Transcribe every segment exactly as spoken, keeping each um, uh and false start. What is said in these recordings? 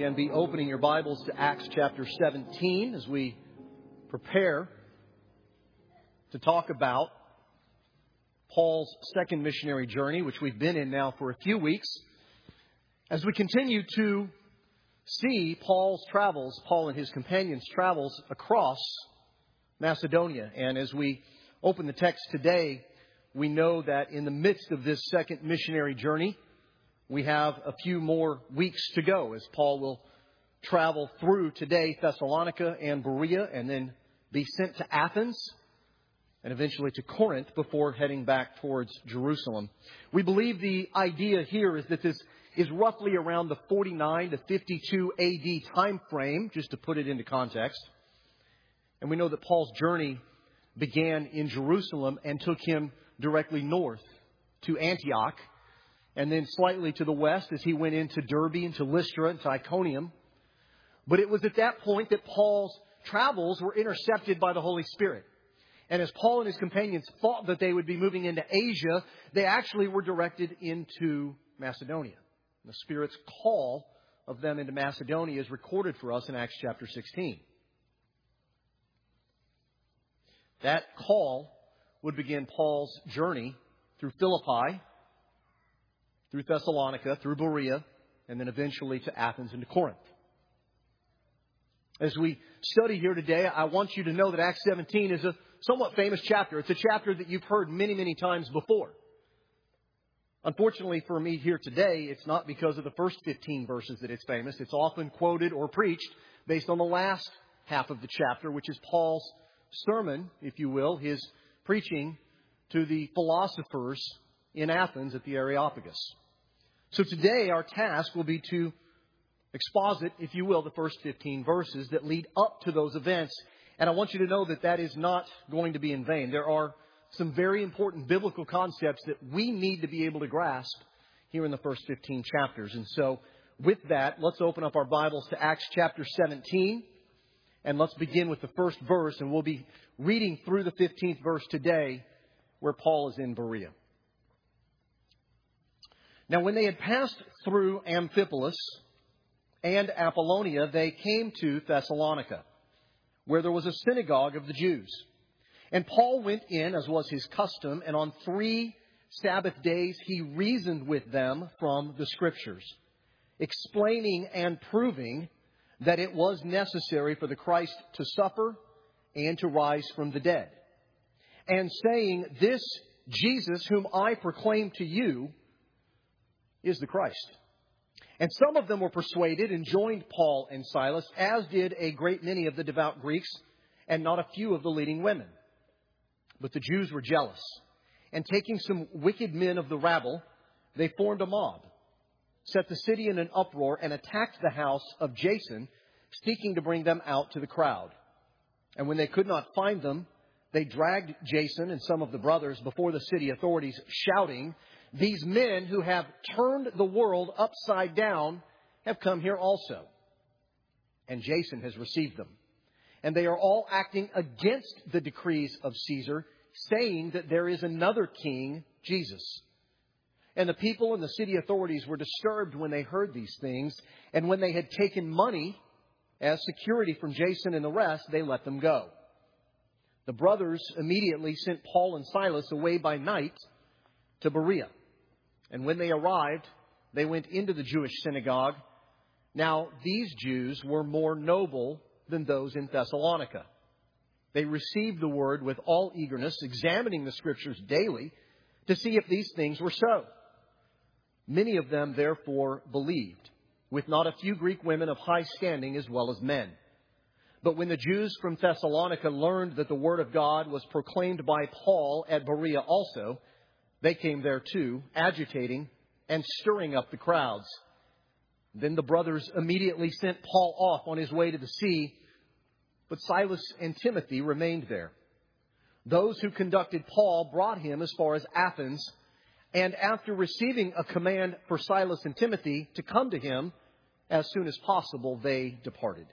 can be opening your Bibles to Acts chapter seventeen as we prepare to talk about Paul's second missionary journey, which we've been in now for a few weeks. As we continue to see Paul's travels, Paul and his companions' travels across Macedonia. And as we open the text today, we know that in the midst of this second missionary journey, we have a few more weeks to go as Paul will travel through today Thessalonica and Berea and then be sent to Athens and eventually to Corinth before heading back towards Jerusalem. We believe the idea here is that this is roughly around the forty-nine to fifty-two A D time frame, just to put it into context. And we know that Paul's journey began in Jerusalem and took him directly north to Antioch, and then slightly to the west as he went into Derbe and to Lystra and to Iconium. But it was at that point that Paul's travels were intercepted by the Holy Spirit. And as Paul and his companions thought that they would be moving into Asia, they actually were directed into Macedonia. The Spirit's call of them into Macedonia is recorded for us in Acts chapter sixteen. That call would begin Paul's journey through Philippi, through Thessalonica, through Berea, and then eventually to Athens and to Corinth. As we study here today, I want you to know that Acts seventeen is a somewhat famous chapter. It's a chapter that you've heard many, many times before. Unfortunately for me here today, it's not because of the first fifteen verses that it's famous. It's often quoted or preached based on the last half of the chapter, which is Paul's sermon, if you will, his preaching to the philosophers in Athens at the Areopagus. So today our task will be to exposit, if you will, the first fifteen verses that lead up to those events. And I want you to know that that is not going to be in vain. There are some very important biblical concepts that we need to be able to grasp here in the first fifteen chapters. And so with that, let's open up our Bibles to Acts chapter seventeen. And let's begin with the first verse. And we'll be reading through the fifteenth verse today where Paul is in Berea. Now, when they had passed through Amphipolis and Apollonia, they came to Thessalonica, where there was a synagogue of the Jews. And Paul went in, as was his custom, and on three Sabbath days he reasoned with them from the Scriptures, explaining and proving that it was necessary for the Christ to suffer and to rise from the dead, and saying, "This Jesus whom I proclaim to you is the Christ." And some of them were persuaded and joined Paul and Silas, as did a great many of the devout Greeks, and not a few of the leading women. But the Jews were jealous, and taking some wicked men of the rabble, they formed a mob, set the city in an uproar, and attacked the house of Jason, seeking to bring them out to the crowd. And when they could not find them, they dragged Jason and some of the brothers before the city authorities, shouting, "These men who have turned the world upside down have come here also." And Jason has received them. And they are all acting against the decrees of Caesar, saying that there is another king, Jesus. And the people and the city authorities were disturbed when they heard these things. And when they had taken money as security from Jason and the rest, they let them go. The brothers immediately sent Paul and Silas away by night to Berea. And when they arrived, they went into the Jewish synagogue. Now, these Jews were more noble than those in Thessalonica. They received the word with all eagerness, examining the Scriptures daily to see if these things were so. Many of them, therefore, believed, with not a few Greek women of high standing as well as men. But when the Jews from Thessalonica learned that the word of God was proclaimed by Paul at Berea also, they came there too, agitating and stirring up the crowds. Then the brothers immediately sent Paul off on his way to the sea, but Silas and Timothy remained there. Those who conducted Paul brought him as far as Athens, and after receiving a command for Silas and Timothy to come to him as soon as possible, they departed.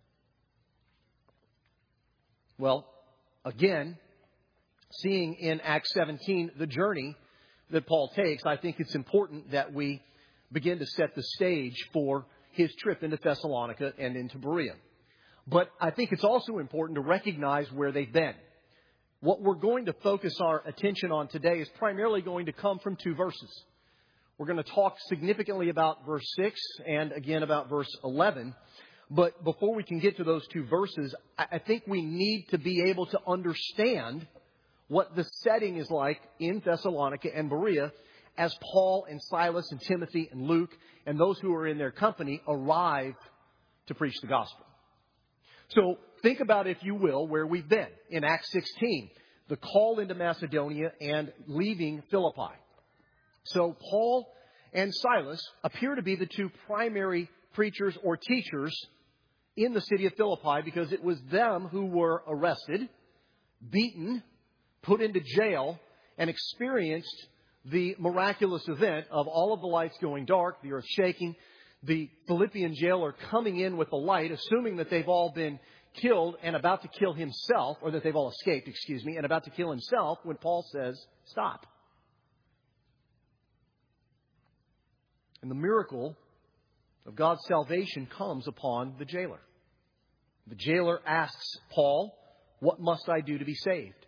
Well, again, seeing in Acts seventeen the journey that Paul takes, I think it's important that we begin to set the stage for his trip into Thessalonica and into Berea. But I think it's also important to recognize where they've been. What we're going to focus our attention on today is primarily going to come from two verses. We're going to talk significantly about verse six and again about verse eleven. But before we can get to those two verses, I think we need to be able to understand what the setting is like in Thessalonica and Berea as Paul and Silas and Timothy and Luke and those who are in their company arrive to preach the gospel. So think about, if you will, where we've been in Acts sixteen, the call into Macedonia and leaving Philippi. So Paul and Silas appear to be the two primary preachers or teachers in the city of Philippi because it was them who were arrested, beaten, put into jail, and experienced the miraculous event of all of the lights going dark, the earth shaking, the Philippian jailer coming in with the light, assuming that they've all been killed and about to kill himself, or that they've all escaped, excuse me, and about to kill himself when Paul says, stop. And the miracle of God's salvation comes upon the jailer. The jailer asks Paul, what must I do to be saved?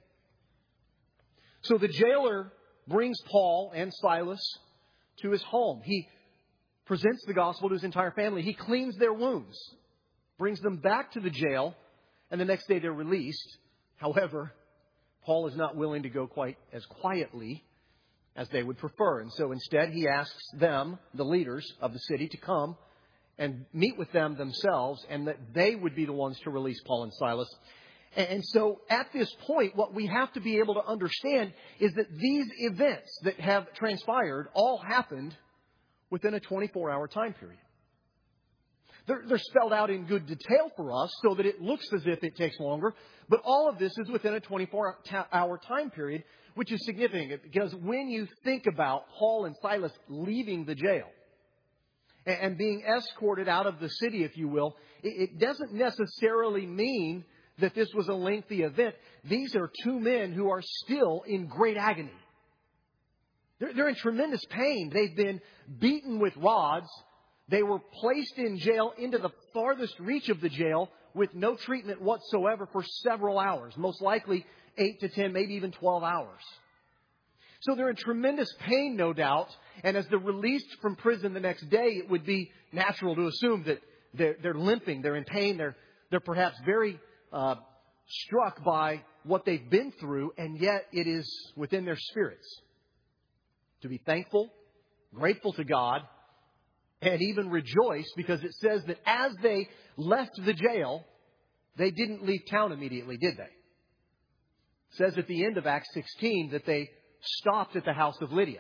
So the jailer brings Paul and Silas to his home. He presents the gospel to his entire family. He cleans their wounds, brings them back to the jail, and the next day they're released. However, Paul is not willing to go quite as quietly as they would prefer. And so instead he asks them, the leaders of the city, to come and meet with them themselves, and that they would be the ones to release Paul and Silas. And so at this point, what we have to be able to understand is that these events that have transpired all happened within a twenty-four hour time period. They're, they're spelled out in good detail for us so that it looks as if it takes longer. But all of this is within a twenty-four hour time period, which is significant because when you think about Paul and Silas leaving the jail and, and being escorted out of the city, if you will, it, it doesn't necessarily mean that this was a lengthy event. These are two men who are still in great agony. They're, they're in tremendous pain. They've been beaten with rods. They were placed in jail into the farthest reach of the jail with no treatment whatsoever for several hours, most likely eight to ten, maybe even twelve hours. So they're in tremendous pain, no doubt. And as they're released from prison the next day, it would be natural to assume that they're, they're limping, they're in pain, they're, they're perhaps very uh, struck by what they've been through, and yet it is within their spirits to be thankful, grateful to God, and even rejoice, because it says that as they left the jail, they didn't leave town immediately, did they? It says at the end of Acts sixteen that they stopped at the house of Lydia.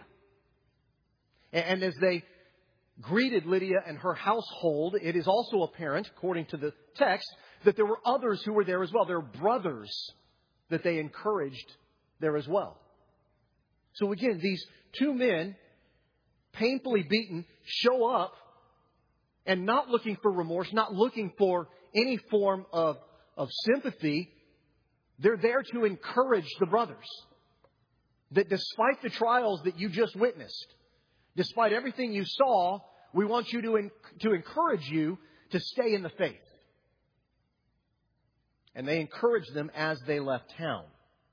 And as they greeted Lydia and her household, it is also apparent, according to the text, that there were others who were there as well. There were brothers that they encouraged there as well. So again, these two men, painfully beaten, show up and not looking for remorse, not looking for any form of, of sympathy. They're there to encourage the brothers. That despite the trials that you just witnessed, despite everything you saw, we want you to, to encourage you to stay in the faith. And they encouraged them as they left town.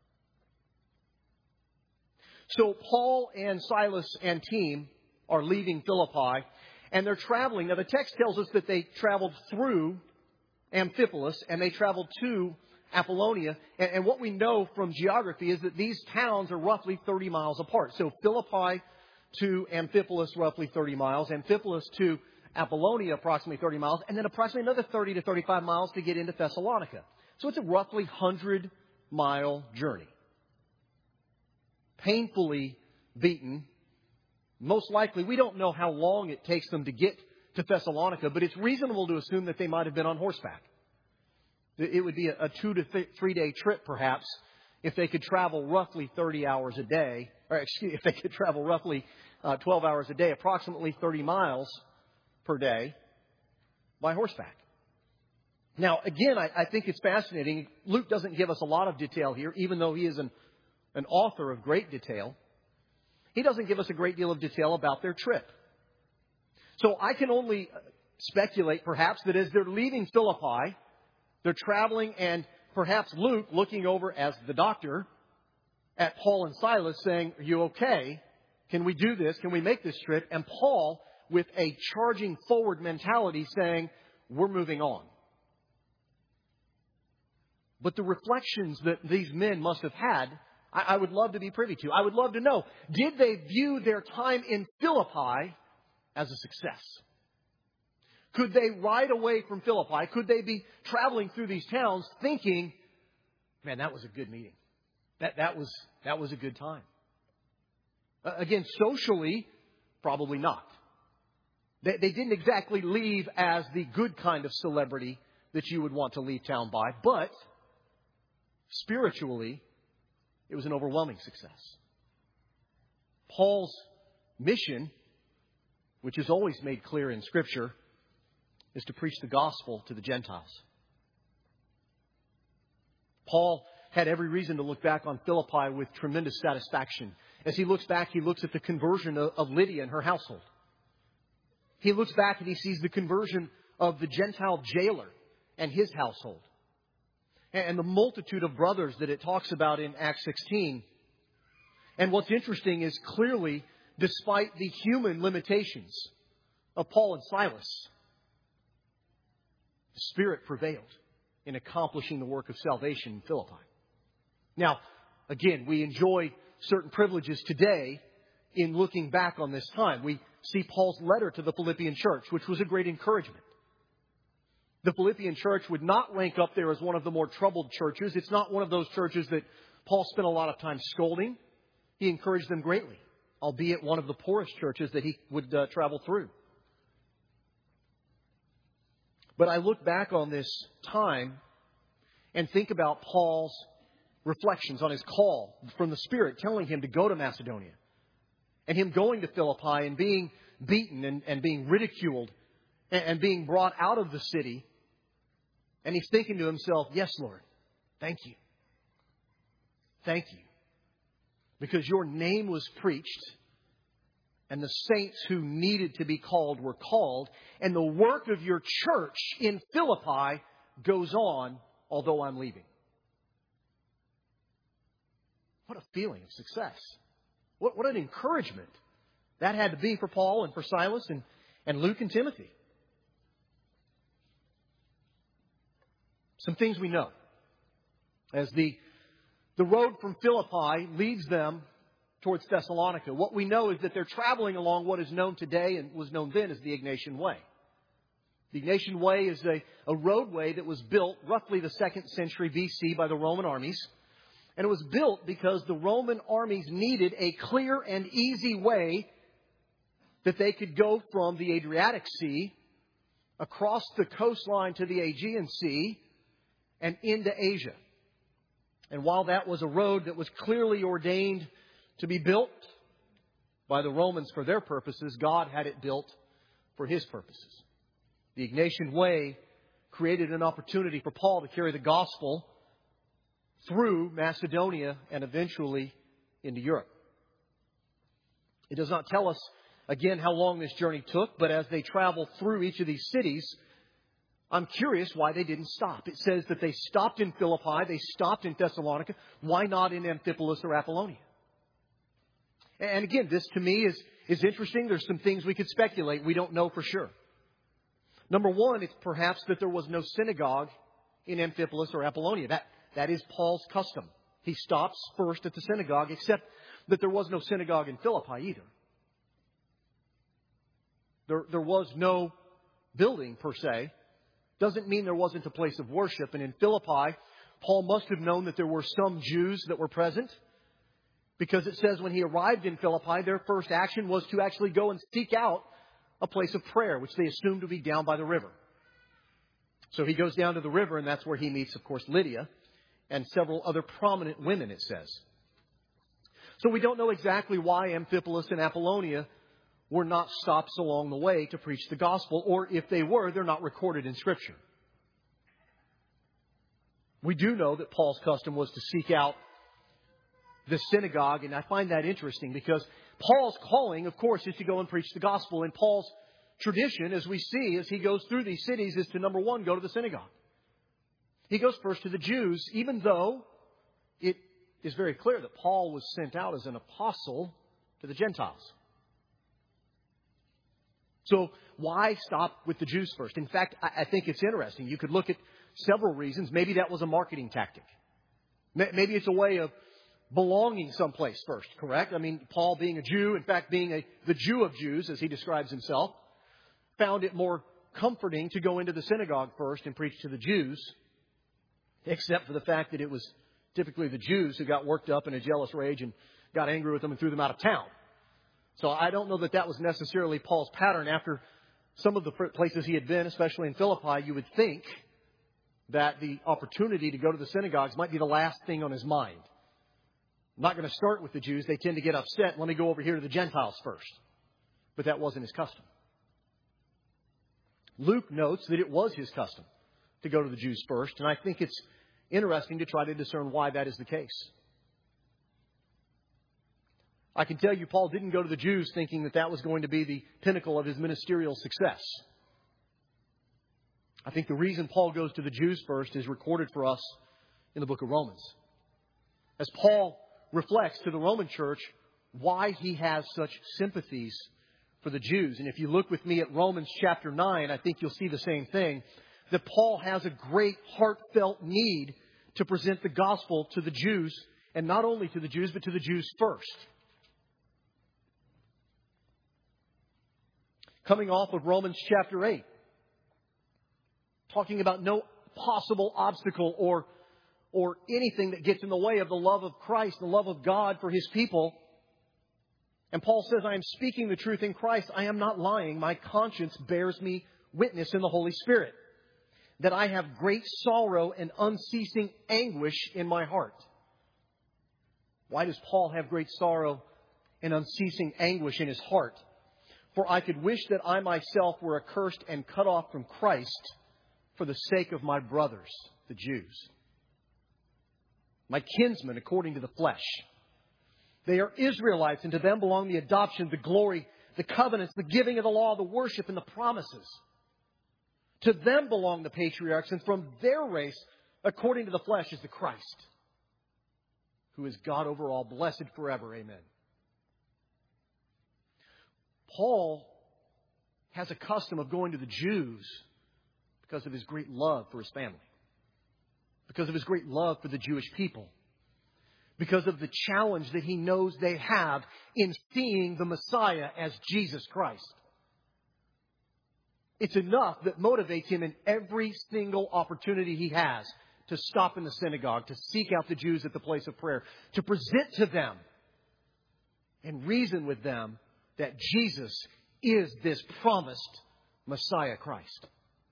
So Paul and Silas and team are leaving Philippi, and they're traveling. Now, the text tells us that they traveled through Amphipolis, and they traveled to Apollonia. And, and what we know from geography is that these towns are roughly thirty miles apart. So Philippi to Amphipolis, roughly thirty miles. Amphipolis to Apollonia, approximately thirty miles. And then approximately another thirty to thirty-five miles to get into Thessalonica. So it's a roughly one hundred mile journey. Painfully beaten. Most likely, we don't know how long it takes them to get to Thessalonica, but it's reasonable to assume that they might have been on horseback. It would be a two to three day trip, perhaps, if they could travel roughly thirty hours a day, or excuse me, if they could travel roughly uh, twelve hours a day, approximately thirty miles per day by horseback. Now, again, I, I think it's fascinating. Luke doesn't give us a lot of detail here, even though he is an, an author of great detail. He doesn't give us a great deal of detail about their trip. So I can only speculate perhaps that as they're leaving Philippi, they're traveling and perhaps Luke looking over as the doctor at Paul and Silas saying, "Are you okay? Can we do this? Can we make this trip?" And Paul, with a charging forward mentality, saying, "We're moving on." But the reflections that these men must have had, I, I would love to be privy to. I would love to know, did they view their time in Philippi as a success? Could they ride away from Philippi? Could they be traveling through these towns thinking, "Man, that was a good meeting. That, that was, that was a good time"? Uh, again, socially, probably not. They, they didn't exactly leave as the good kind of celebrity that you would want to leave town by. But spiritually, it was an overwhelming success. Paul's mission, which is always made clear in Scripture, is to preach the gospel to the Gentiles. Paul had every reason to look back on Philippi with tremendous satisfaction. As he looks back, he looks at the conversion of Lydia and her household. He looks back and he sees the conversion of the Gentile jailer and his household. And the multitude of brothers that it talks about in Acts sixteen. And what's interesting is clearly, despite the human limitations of Paul and Silas, the Spirit prevailed in accomplishing the work of salvation in Philippi. Now, again, we enjoy certain privileges today in looking back on this time. We see Paul's letter to the Philippian church, which was a great encouragement. The Philippian church would not rank up there as one of the more troubled churches. It's not one of those churches that Paul spent a lot of time scolding. He encouraged them greatly, albeit one of the poorest churches that he would uh, travel through. But I look back on this time and think about Paul's reflections on his call from the Spirit telling him to go to Macedonia, and him going to Philippi and being beaten and, and being ridiculed and, and being brought out of the city. And he's thinking to himself, "Yes, Lord, thank you. Thank you. Because your name was preached, and the saints who needed to be called were called, and the work of your church in Philippi goes on, although I'm leaving." What a feeling of success. What, what an encouragement that had to be for Paul and for Silas and, and Luke and Timothy. Some things we know. As the, the road from Philippi leads them towards Thessalonica, what we know is that they're traveling along what is known today and was known then as the Ignatian Way. The Ignatian Way is a, a roadway that was built roughly the second century B C by the Roman armies. And it was built because the Roman armies needed a clear and easy way that they could go from the Adriatic Sea across the coastline to the Aegean Sea and into Asia. And while that was a road that was clearly ordained to be built by the Romans for their purposes, God had it built for His purposes. The Ignatian Way created an opportunity for Paul to carry the gospel through Macedonia and eventually into Europe. It does not tell us, again, how long this journey took, but as they traveled through each of these cities, I'm curious why they didn't stop. It says that they stopped in Philippi, they stopped in Thessalonica. Why not in Amphipolis or Apollonia? And again, this to me is, is interesting. There's some things we could speculate. We don't know for sure. Number one, it's perhaps that there was no synagogue in Amphipolis or Apollonia. That, that is Paul's custom. He stops first at the synagogue, except that there was no synagogue in Philippi either. There, there was no building per se. Doesn't mean there wasn't a place of worship. And in Philippi, Paul must have known that there were some Jews that were present, because it says when he arrived in Philippi, their first action was to actually go and seek out a place of prayer, which they assumed to be down by the river. So he goes down to the river, and that's where he meets, of course, Lydia and several other prominent women, it says. So we don't know exactly why Amphipolis and Apollonia were not stops along the way to preach the gospel, or if they were, they're not recorded in Scripture. We do know that Paul's custom was to seek out the synagogue, and I find that interesting because Paul's calling, of course, is to go and preach the gospel, and Paul's tradition, as we see as he goes through these cities, is to, number one, go to the synagogue. He goes first to the Jews, even though it is very clear that Paul was sent out as an apostle to the Gentiles. So why stop with the Jews first? In fact, I think it's interesting. You could look at several reasons. Maybe that was a marketing tactic. Maybe it's a way of belonging someplace first, correct? I mean, Paul being a Jew, in fact, being a, the Jew of Jews, as he describes himself, found it more comforting to go into the synagogue first and preach to the Jews, except for the fact that it was typically the Jews who got worked up in a jealous rage and got angry with them and threw them out of town. So I don't know that that was necessarily Paul's pattern. After some of the places he had been, especially in Philippi, you would think that the opportunity to go to the synagogues might be the last thing on his mind. I'm not going to start with the Jews. They tend to get upset. Let me go over here to the Gentiles first. But that wasn't his custom. Luke notes that it was his custom to go to the Jews first. And I think it's interesting to try to discern why that is the case. I can tell you Paul didn't go to the Jews thinking that that was going to be the pinnacle of his ministerial success. I think the reason Paul goes to the Jews first is recorded for us in the book of Romans. As Paul reflects to the Roman church why he has such sympathies for the Jews. And if you look with me at Romans chapter nine, I think you'll see the same thing. That Paul has a great heartfelt need to present the gospel to the Jews. And not only to the Jews, but to the Jews first. Coming off of Romans chapter eight. Talking about no possible obstacle or, or anything that gets in the way of the love of Christ, the love of God for His people. And Paul says, I am speaking the truth in Christ. I am not lying. My conscience bears me witness in the Holy Spirit that I have great sorrow and unceasing anguish in my heart. Why does Paul have great sorrow and unceasing anguish in his heart? For I could wish that I myself were accursed and cut off from Christ for the sake of my brothers, the Jews, my kinsmen according to the flesh. They are Israelites, and to them belong the adoption, the glory, the covenants, the giving of the law, the worship, and the promises. To them belong the patriarchs, and from their race, according to the flesh, is the Christ, who is God over all, blessed forever. Amen. Paul has a custom of going to the Jews because of his great love for his family, because of his great love for the Jewish people, because of the challenge that he knows they have in seeing the Messiah as Jesus Christ. It's enough that motivates him in every single opportunity he has to stop in the synagogue, to seek out the Jews at the place of prayer, to present to them and reason with them that Jesus is this promised Messiah Christ.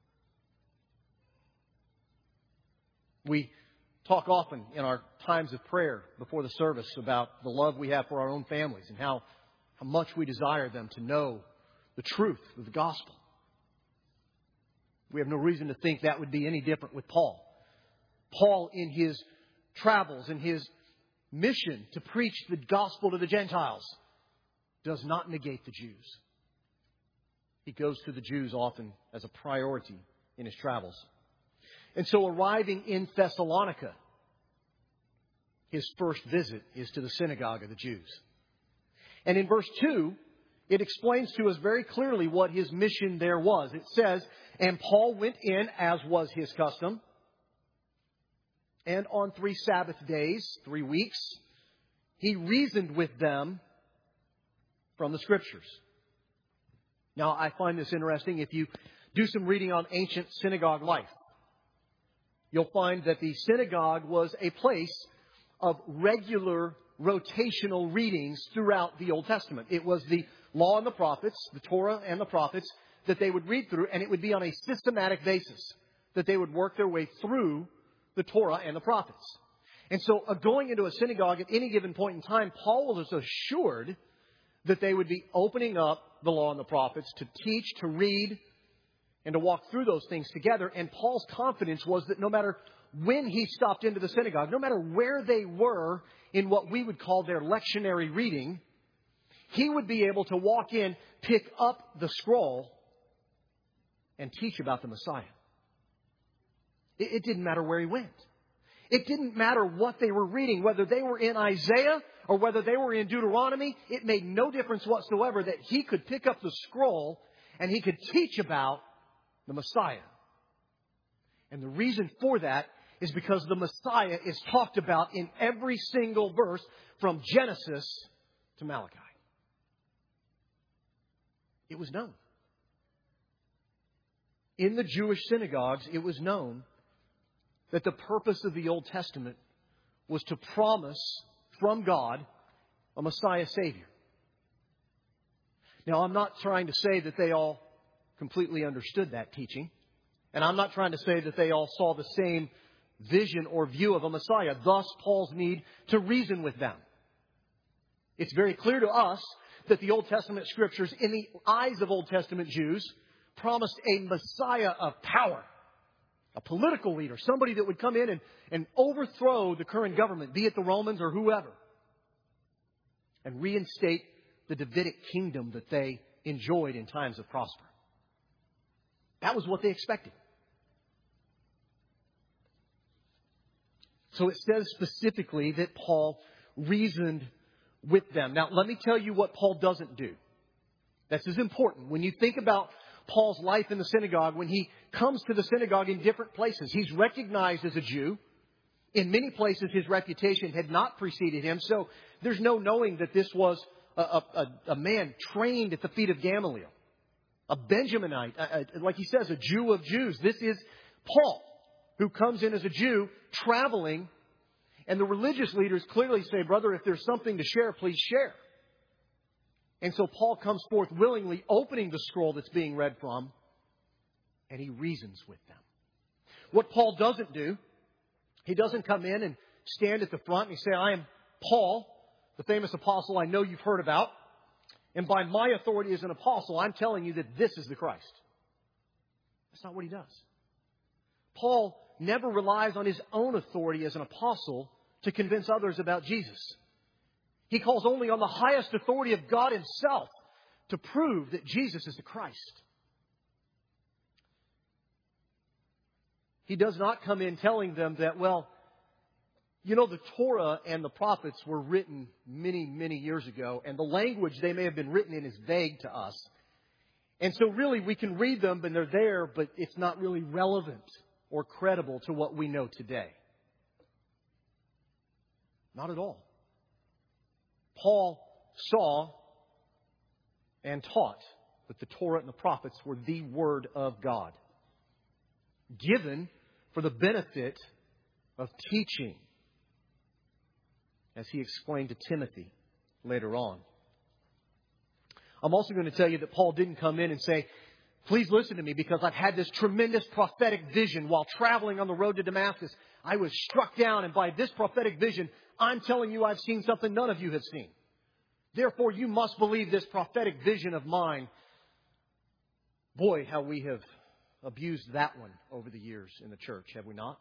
We talk often in our times of prayer before the service about the love we have for our own families and how, how much we desire them to know the truth of the gospel. We have no reason to think that would be any different with Paul. Paul, in his travels, in his mission to preach the gospel to the Gentiles, does not negate the Jews. He goes to the Jews often as a priority in his travels. And so arriving in Thessalonica, his first visit is to the synagogue of the Jews. And in verse two, it explains to us very clearly what his mission there was. It says, and Paul went in as was his custom. And on three Sabbath days, three weeks, he reasoned with them from the Scriptures. Now, I find this interesting. If you do some reading on ancient synagogue life, you'll find that the synagogue was a place of regular rotational readings throughout the Old Testament. It was the law and the prophets, the Torah and the prophets, that they would read through, and it would be on a systematic basis that they would work their way through the Torah and the prophets. And so uh, going into a synagogue at any given point in time, Paul was assured that they would be opening up the law and the prophets to teach, to read, and to walk through those things together. And Paul's confidence was that no matter when he stopped into the synagogue, no matter where they were in what we would call their lectionary reading, he would be able to walk in, pick up the scroll, and teach about the Messiah. It, it didn't matter where he went. It didn't matter what they were reading, whether they were in Isaiah or whether they were in Deuteronomy. It made no difference whatsoever that he could pick up the scroll and he could teach about the Messiah. And the reason for that is because the Messiah is talked about in every single verse from Genesis to Malachi. It was known. In the Jewish synagogues, it was known that the purpose of the Old Testament was to promise from God a Messiah Savior. Now, I'm not trying to say that they all completely understood that teaching. And I'm not trying to say that they all saw the same vision or view of a Messiah. Thus, Paul's need to reason with them. It's very clear to us that the Old Testament Scriptures, in the eyes of Old Testament Jews, promised a Messiah of power. A political leader, somebody that would come in and, and overthrow the current government, be it the Romans or whoever, and reinstate the Davidic kingdom that they enjoyed in times of prosper. That was what they expected. So it says specifically that Paul reasoned with them. Now, let me tell you what Paul doesn't do. This is important. When you think about Paul's life in the synagogue, when he comes to the synagogue in different places, he's recognized as a Jew. In many places, his reputation had not preceded him. So there's no knowing that this was a, a, a man trained at the feet of Gamaliel, a Benjaminite, a, a, like he says, a Jew of Jews. This is Paul, who comes in as a Jew traveling. And the religious leaders clearly say, brother, if there's something to share, please share. And so Paul comes forth willingly, opening the scroll that's being read from, and he reasons with them. What Paul doesn't do, he doesn't come in and stand at the front and say, I am Paul, the famous apostle I know you've heard about, and by my authority as an apostle, I'm telling you that this is the Christ. That's not what he does. Paul never relies on his own authority as an apostle to convince others about Jesus. He calls only on the highest authority of God Himself to prove that Jesus is the Christ. He does not come in telling them that, well, you know, the Torah and the prophets were written many, many years ago, and the language they may have been written in is vague to us. And so really we can read them and they're there, but it's not really relevant or credible to what we know today. Not at all. Paul saw and taught that the Torah and the prophets were the Word of God, given for the benefit of teaching, as he explained to Timothy later on. I'm also going to tell you that Paul didn't come in and say, please listen to me because I've had this tremendous prophetic vision while traveling on the road to Damascus. I was struck down, and by this prophetic vision, I'm telling you I've seen something none of you have seen. Therefore, you must believe this prophetic vision of mine. Boy, how we have abused that one over the years in the church, have we not?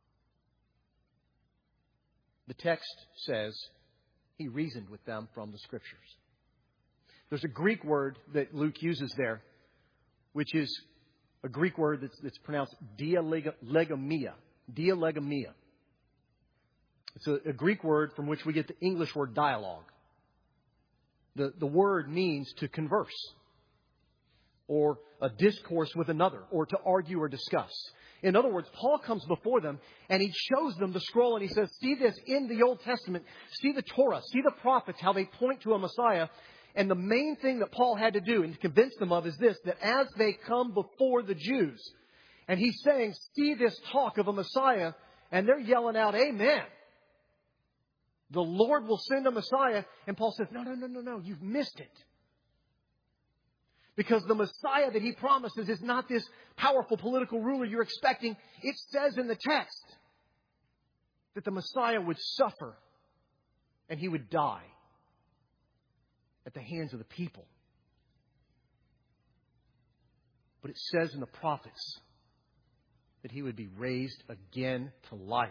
The text says he reasoned with them from the Scriptures. There's a Greek word that Luke uses there, which is a Greek word that's, that's pronounced dialegomia. Dialegomia. It's a, a Greek word from which we get the English word dialogue. The, the word means to converse, or a discourse with another, or to argue or discuss. In other words, Paul comes before them and he shows them the scroll and he says, see this in the Old Testament, see the Torah, see the prophets, how they point to a Messiah. And the main thing that Paul had to do and to convince them of is this, that as they come before the Jews, and he's saying, see this talk of a Messiah, and they're yelling out, amen. The Lord will send a Messiah. And Paul says, no, no, no, no, no, you've missed it. Because the Messiah that he promises is not this powerful political ruler you're expecting. It says in the text that the Messiah would suffer and he would die at the hands of the people. But it says in the prophets that he would be raised again to life.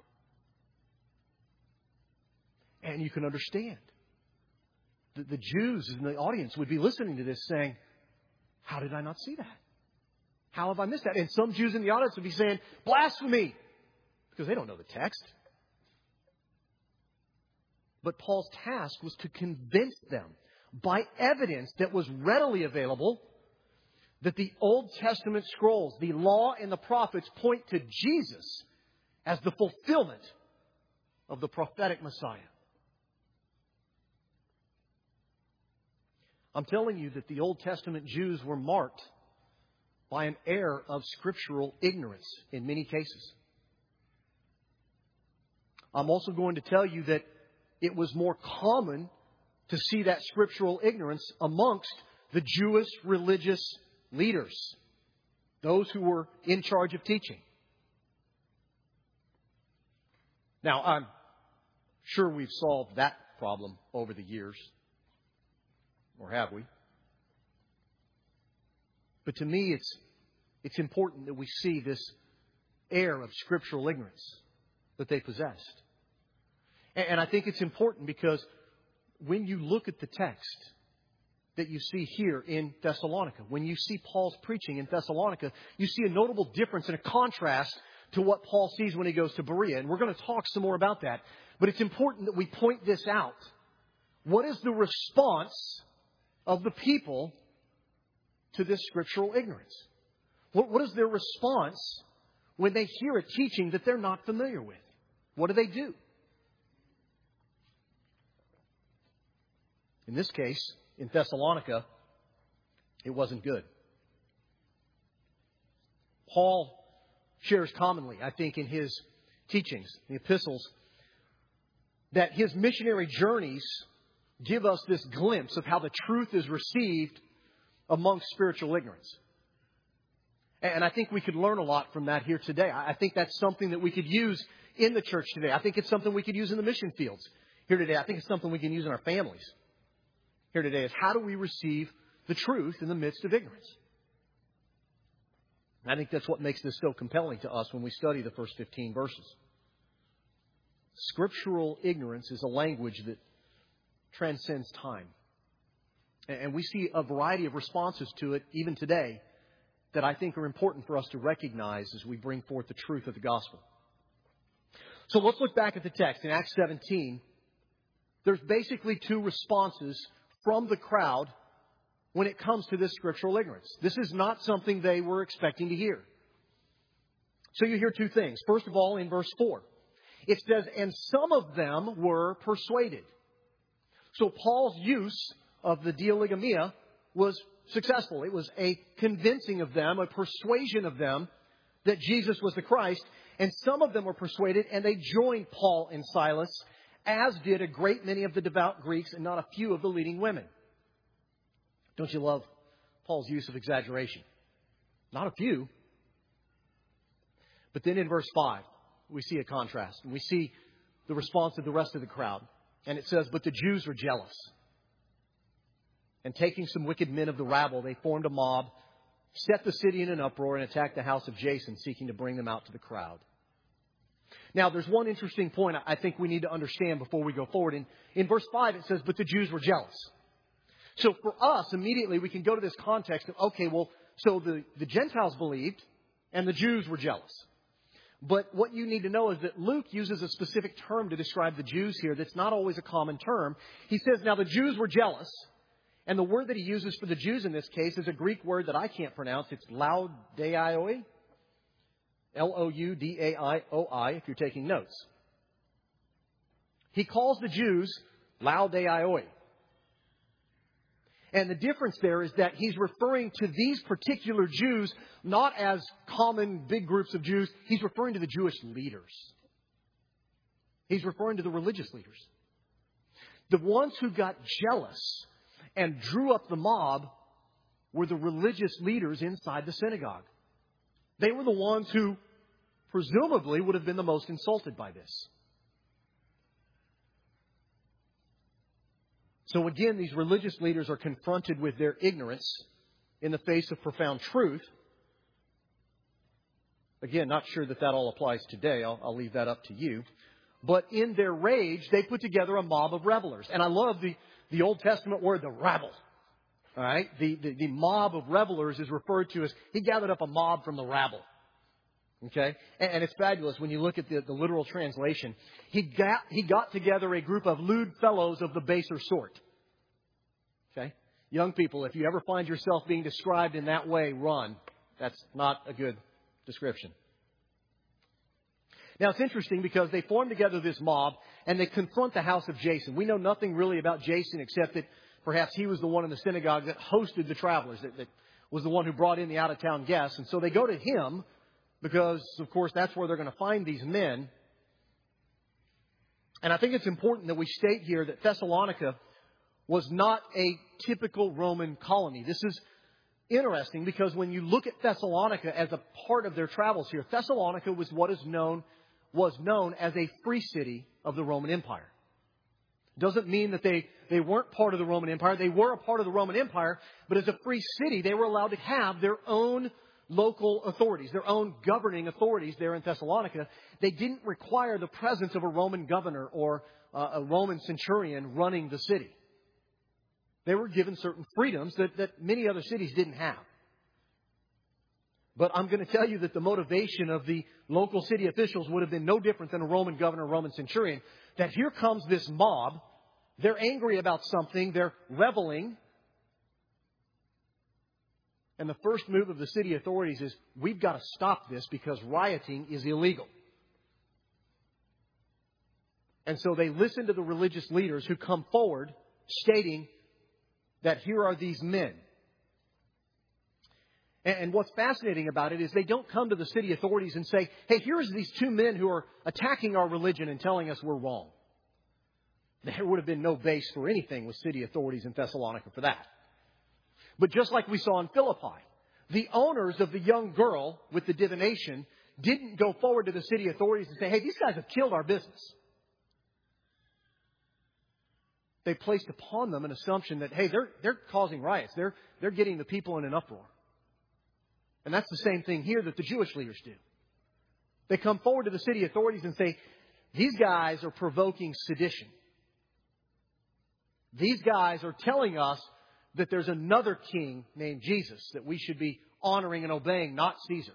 And you can understand. The, the Jews in the audience would be listening to this saying, how did I not see that? How have I missed that? And some Jews in the audience would be saying, blasphemy, because they don't know the text. But Paul's task was to convince them by evidence that was readily available that the Old Testament scrolls, the law and the prophets, point to Jesus as the fulfillment of the prophetic Messiah. I'm telling you that the Old Testament Jews were marked by an air of scriptural ignorance in many cases. I'm also going to tell you that it was more common to see that scriptural ignorance amongst the Jewish religious leaders, those who were in charge of teaching. Now, I'm sure we've solved that problem over the years. Or have we? But to me, it's, it's important that we see this air of scriptural ignorance that they possessed. And, and I think it's important because when you look at the text that you see here in Thessalonica, when you see Paul's preaching in Thessalonica, you see a notable difference and a contrast to what Paul sees when he goes to Berea. And we're going to talk some more about that. But it's important that we point this out. What is the response of the people to this scriptural ignorance? What, what is their response when they hear a teaching that they're not familiar with? What do they do? In this case, in Thessalonica, it wasn't good. Paul shares commonly, I think, in his teachings, the epistles, that his missionary journeys give us this glimpse of how the truth is received amongst spiritual ignorance. And I think we could learn a lot from that here today. I think that's something that we could use in the church today. I think it's something we could use in the mission fields here today. I think it's something we can use in our families here today, is how do we receive the truth in the midst of ignorance? I think that's what makes this so compelling to us when we study the first fifteen verses. Scriptural ignorance is a language that transcends time. And we see a variety of responses to it, even today, that I think are important for us to recognize as we bring forth the truth of the gospel. So let's look back at the text. In Acts seventeen, there's basically two responses from the crowd when it comes to this scriptural ignorance. This is not something they were expecting to hear. So you hear two things. First of all, in verse four, it says, and some of them were persuaded. So Paul's use of the dialegamia was successful. It was a convincing of them, a persuasion of them that Jesus was the Christ. And some of them were persuaded, and they joined Paul and Silas, as did a great many of the devout Greeks and not a few of the leading women. Don't you love Paul's use of exaggeration? Not a few. But then in verse five, we see a contrast. And we see the response of the rest of the crowd. And it says, but the Jews were jealous. And taking some wicked men of the rabble, they formed a mob, set the city in an uproar, and attacked the house of Jason, seeking to bring them out to the crowd. Now, there's one interesting point I think we need to understand before we go forward. In, in verse five, it says, but the Jews were jealous. So for us, immediately we can go to this context of, okay, well, so the, the Gentiles believed and the Jews were jealous. But what you need to know is that Luke uses a specific term to describe the Jews here that's not always a common term. He says, now the Jews were jealous. And the word that he uses for the Jews in this case is a Greek word that I can't pronounce. It's laudaioi. L O U D A I O I, if you're taking notes. He calls the Jews laudaioi. And the difference there is that he's referring to these particular Jews not as common big groups of Jews. He's referring to the Jewish leaders. He's referring to the religious leaders. The ones who got jealous and drew up the mob were the religious leaders inside the synagogue. They were the ones who presumably would have been the most insulted by this. So again, these religious leaders are confronted with their ignorance in the face of profound truth. Again, not sure that that all applies today. I'll, I'll leave that up to you. But in their rage, they put together a mob of revelers. And I love the, the Old Testament word, the rabble. All right? The, the, the mob of revelers is referred to as, he gathered up a mob from the rabble. Okay? And, and it's fabulous when you look at the, the literal translation. He got, he got together a group of lewd fellows of the baser sort. Okay? Young people, if you ever find yourself being described in that way, run. That's not a good description. Now, it's interesting because they form together this mob and they confront the house of Jason. We know nothing really about Jason except that perhaps he was the one in the synagogue that hosted the travelers, that, that was the one who brought in the out-of-town guests. And so they go to him because, of course, that's where they're going to find these men. And I think it's important that we state here that Thessalonica was not a typical Roman colony. This is interesting because when you look at Thessalonica as a part of their travels here, Thessalonica was what is known was known as a free city of the Roman Empire. Doesn't mean that they, they weren't part of the Roman Empire. They were a part of the Roman Empire, but as a free city, they were allowed to have their own local authorities, their own governing authorities there in Thessalonica. They didn't require the presence of a Roman governor or uh, a Roman centurion running the city. They were given certain freedoms that, that many other cities didn't have. But I'm going to tell you that the motivation of the local city officials would have been no different than a Roman governor, Roman centurion. That here comes this mob. They're angry about something. They're reveling. And the first move of the city authorities is, we've got to stop this because rioting is illegal. And so they listen to the religious leaders who come forward stating that here are these men. And what's fascinating about it is they don't come to the city authorities and say, hey, here's these two men who are attacking our religion and telling us we're wrong. There would have been no base for anything with city authorities in Thessalonica for that. But just like we saw in Philippi, the owners of the young girl with the divination didn't go forward to the city authorities and say, hey, these guys have killed our business. They placed upon them an assumption that, hey, they're, they're causing riots. They're, they're getting the people in an uproar. And that's the same thing here that the Jewish leaders do. They come forward to the city authorities and say, these guys are provoking sedition. These guys are telling us that there's another king named Jesus that we should be honoring and obeying, not Caesar.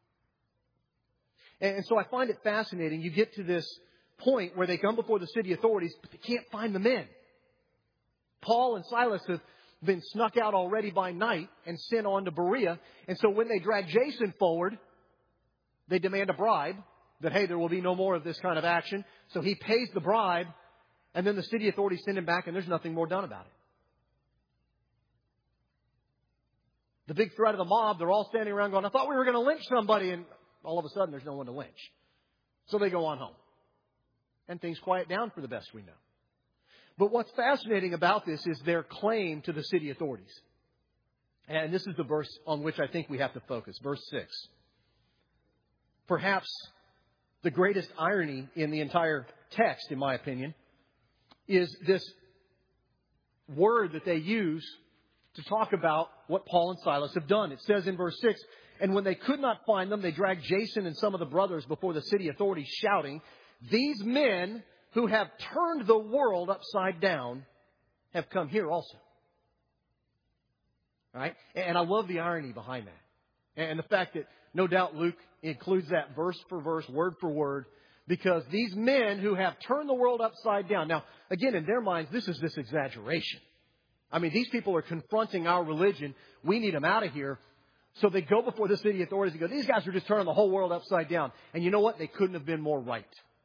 And so I find it fascinating. You get to this point where they come before the city authorities, but they can't find the men. Paul and Silas have been snuck out already by night and sent on to Berea. And so when they drag Jason forward, they demand a bribe that, hey, there will be no more of this kind of action. So he pays the bribe, and then the city authorities send him back, and there's nothing more done about it. The big threat of the mob, they're all standing around going, I thought we were going to lynch somebody, and all of a sudden there's no one to lynch. So they go on home. And things quiet down for the best we know. But what's fascinating about this is their claim to the city authorities. And this is the verse on which I think we have to focus. Verse six. Perhaps the greatest irony in the entire text, in my opinion, is this word that they use to talk about what Paul and Silas have done. It says in verse six, and when they could not find them, they dragged Jason and some of the brothers before the city authorities, shouting, these men who have turned the world upside down have come here also. All right? And I love the irony behind that. And the fact that no doubt Luke includes that verse for verse, word for word, because these men who have turned the world upside down. Now, again, in their minds, this is this exaggeration. I mean, these people are confronting our religion. We need them out of here. So they go before the city authorities and go, these guys are just turning the whole world upside down. And you know what? They couldn't have been more right.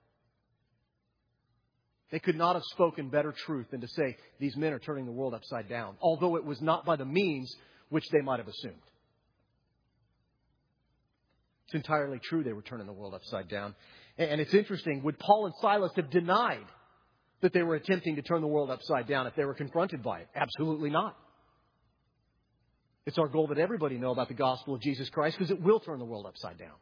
They could not have spoken better truth than to say these men are turning the world upside down, although it was not by the means which they might have assumed. It's entirely true they were turning the world upside down. And it's interesting, would Paul and Silas have denied that they were attempting to turn the world upside down if they were confronted by it? Absolutely not. It's our goal that everybody know about the gospel of Jesus Christ because it will turn the world upside down.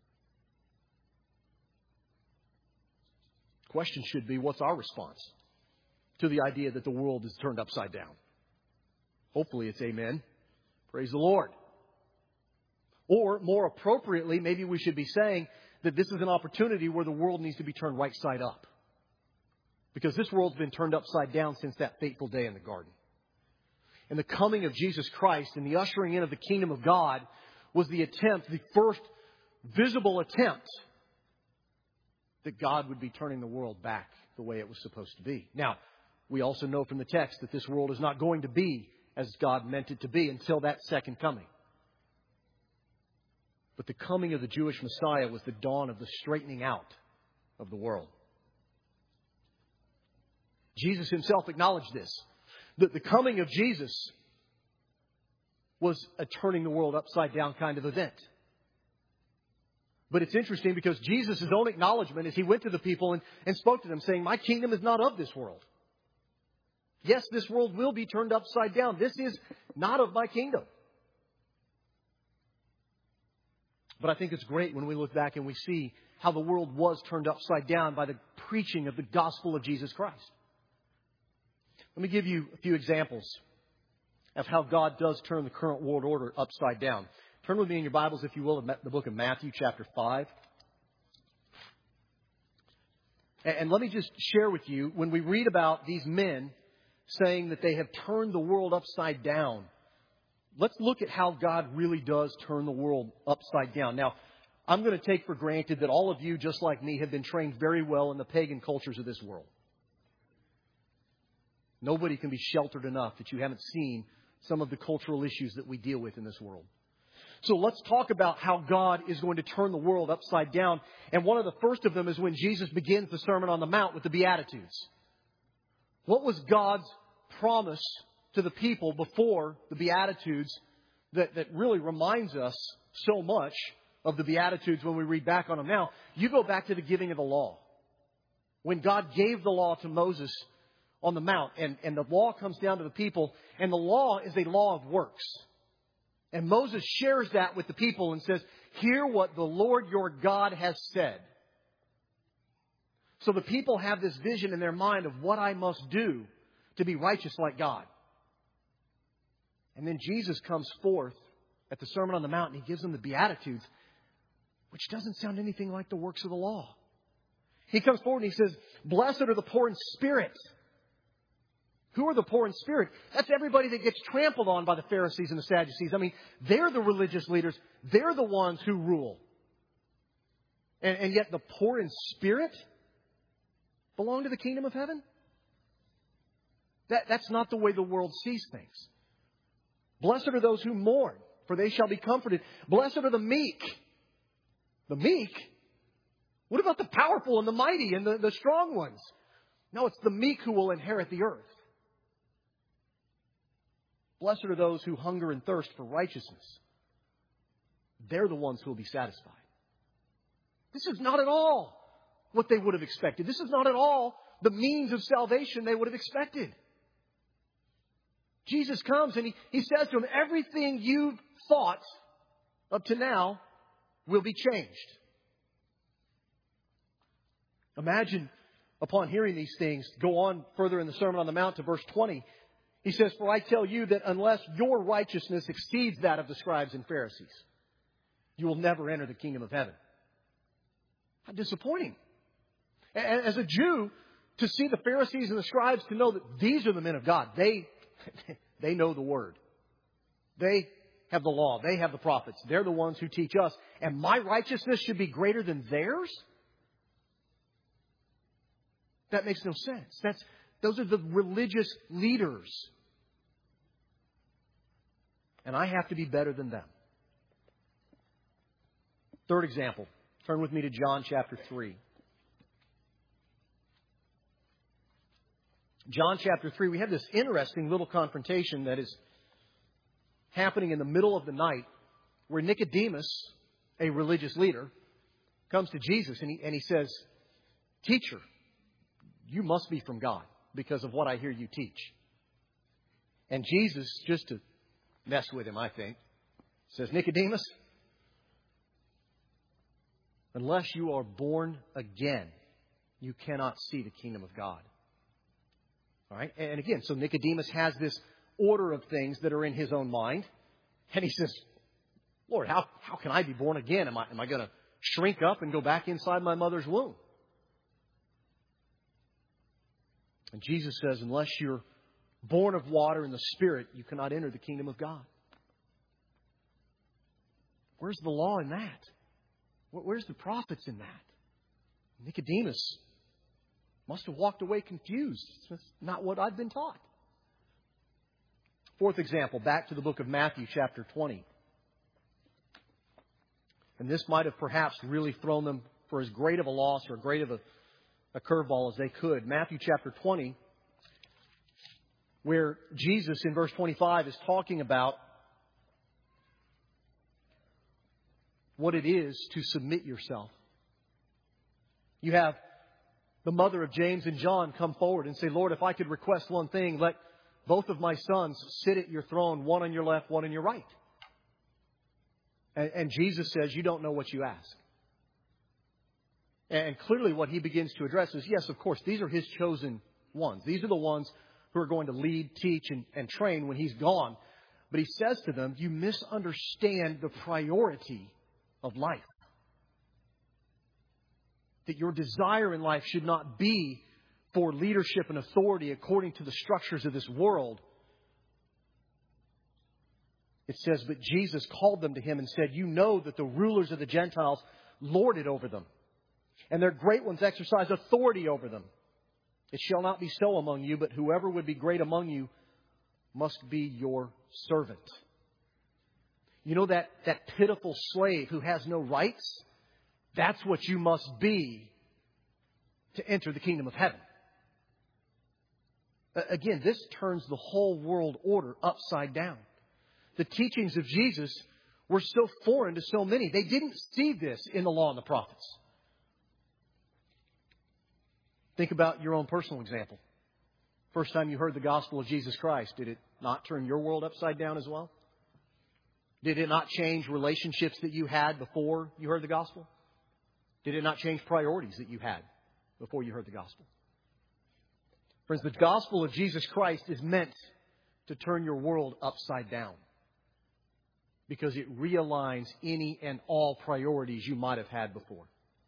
The question should be, what's our response to the idea that the world is turned upside down? Hopefully it's amen. Praise the Lord. Or more appropriately, maybe we should be saying that this is an opportunity where the world needs to be turned right side up. Because this world's been turned upside down since that fateful day in the garden. And the coming of Jesus Christ and the ushering in of the kingdom of God was the attempt, the first visible attempt that God would be turning the world back the way it was supposed to be. Now, we also know from the text that this world is not going to be as God meant it to be until that second coming. But the coming of the Jewish Messiah was the dawn of the straightening out of the world. Jesus himself acknowledged this, that the coming of Jesus was a turning the world upside down kind of event. But it's interesting because Jesus' own acknowledgement as he went to the people and, and spoke to them saying, my kingdom is not of this world. Yes, this world will be turned upside down. This is not of my kingdom. But I think it's great when we look back and we see how the world was turned upside down by the preaching of the gospel of Jesus Christ. Let me give you a few examples of how God does turn the current world order upside down. Turn with me in your Bibles, if you will, to the book of Matthew, chapter five. And let me just share with you, when we read about these men saying that they have turned the world upside down, let's look at how God really does turn the world upside down. Now, I'm going to take for granted that all of you, just like me, have been trained very well in the pagan cultures of this world. Nobody can be sheltered enough that you haven't seen some of the cultural issues that we deal with in this world. So let's talk about how God is going to turn the world upside down. And one of the first of them is when Jesus begins the Sermon on the Mount with the Beatitudes. What was God's promise to the people before the Beatitudes that, that really reminds us so much of the Beatitudes when we read back on them now? You go back to the giving of the law. When God gave the law to Moses on the Mount, and, and the law comes down to the people, and the law is a law of works. And Moses shares that with the people and says, hear what the Lord your God has said. So the people have this vision in their mind of what I must do to be righteous like God. And then Jesus comes forth at the Sermon on the Mount and he gives them the Beatitudes, which doesn't sound anything like the works of the law. He comes forward and he says, blessed are the poor in spirit. Who are the poor in spirit? That's everybody that gets trampled on by the Pharisees and the Sadducees. I mean, they're the religious leaders. They're the ones who rule. And, and yet the poor in spirit belong to the kingdom of heaven? That, that's not the way the world sees things. Blessed are those who mourn, for they shall be comforted. Blessed are the meek. The meek? What about the powerful and the mighty and the, the strong ones? No, it's the meek who will inherit the earth. Blessed are those who hunger and thirst for righteousness. They're the ones who will be satisfied. This is not at all what they would have expected. This is not at all the means of salvation they would have expected. Jesus comes and he, he says to them, everything you've thought up to now will be changed. Imagine, upon hearing these things, go on further in the Sermon on the Mount to verse twenty. He says, for I tell you that unless your righteousness exceeds that of the scribes and Pharisees, you will never enter the kingdom of heaven. How disappointing. As a Jew, to see the Pharisees and the scribes, to know that these are the men of God. They, they know the word. They have the law. They have the prophets. They're the ones who teach us. And my righteousness should be greater than theirs? That makes no sense. That's, those are the religious leaders. And I have to be better than them. Third example. Turn with me to John chapter three. John chapter three, we have this interesting little confrontation that is happening in the middle of the night where Nicodemus, a religious leader, comes to Jesus and he, and he says, Teacher, you must be from God because of what I hear you teach. And Jesus, just to mess with him, I think, says, Nicodemus, unless you are born again, you cannot see the kingdom of God. All right? And again, so Nicodemus has this order of things that are in his own mind. And he says, Lord, how, how can I be born again? Am I, am I going to shrink up and go back inside my mother's womb? And Jesus says, unless you're born of water and the Spirit, you cannot enter the kingdom of God. Where's the law in that? Where's the prophets in that? Nicodemus must have walked away confused. That's not what I've been taught. Fourth example, back to the book of Matthew, chapter twenty. And this might have perhaps really thrown them for as great of a loss or great of a, a curveball as they could. Matthew chapter twenty, where Jesus in verse twenty-five is talking about what it is to submit yourself. You have the mother of James and John come forward and say, Lord, if I could request one thing, let both of my sons sit at your throne, one on your left, one on your right. And, and Jesus says, you don't know what you ask. And clearly what he begins to address is, yes, of course, these are his chosen ones. These are the ones who are going to lead, teach, and, and train when he's gone. But he says to them, you misunderstand the priority of life. That your desire in life should not be for leadership and authority according to the structures of this world. It says, but Jesus called them to him and said, you know that the rulers of the Gentiles lord it over them, and their great ones exercise authority over them. It shall not be so among you, but whoever would be great among you must be your servant. You know that, that pitiful slave who has no rights? That's what you must be to enter the kingdom of heaven. Again, this turns the whole world order upside down. The teachings of Jesus were so foreign to so many. They didn't see this in the law and the prophets. Think about your own personal example. First time you heard the gospel of Jesus Christ, did it not turn your world upside down as well? Did it not change relationships that you had before you heard the gospel? Did it not change priorities that you had before you heard the gospel? Friends, the gospel of Jesus Christ is meant to turn your world upside down because it realigns any and all priorities you might have had before.